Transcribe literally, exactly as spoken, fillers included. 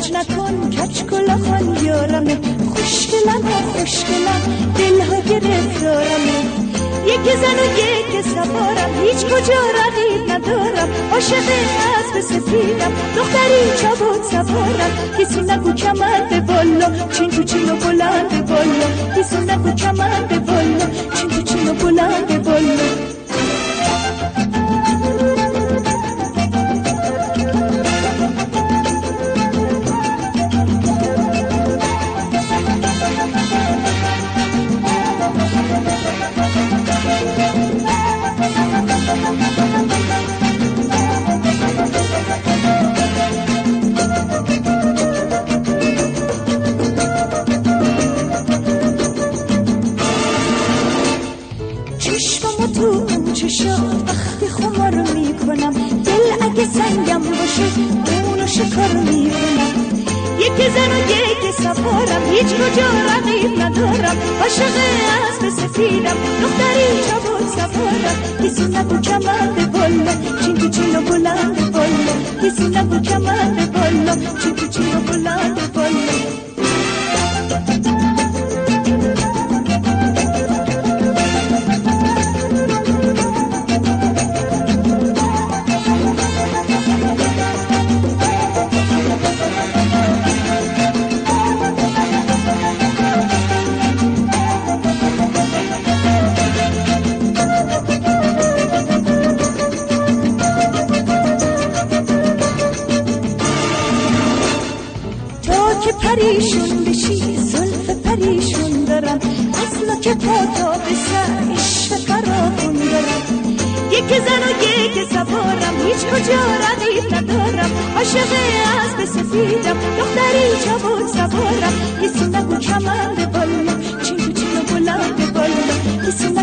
کج نکن کج کلاخان یارمه، خوشگلم و خوشگلم دل ها گرفتارمه، یکی زن و یکی سوارم، هیچ کجا رقیب ندارم، عاشق اسب سفیدم، دختری چابک سوارم، کسی نگو کمند بالا چین تو چین و بلند بالا، کسی نگو کمند بالا چین تو چین و بلند بالا. چشممو تو اون چشات وقتی خمار میکنم، دل اگه سنگم باشه اونو شکار میکنم، یکی زن و یکی سوارم، هیچ کجا رقیب ندارم، عاشق اسب سفیدم، دختری چابک سوارم، کسی نگو کمند بالا چین تو چین و بلند بالا، کسی نگو کمند بالا چین تو چین و بلند بالا. پریشون بشی زلف پریشون دارم، اصلا که پا تا به سر عشق فراخون دارم، یکی زن و یکی سوارم، هیچ کجا رقیب ندارم، عاشق اسب سفیدم، دختری چابک سوارم، کسی نگو کمند بالا چین تو چین و بلند بالا، کسی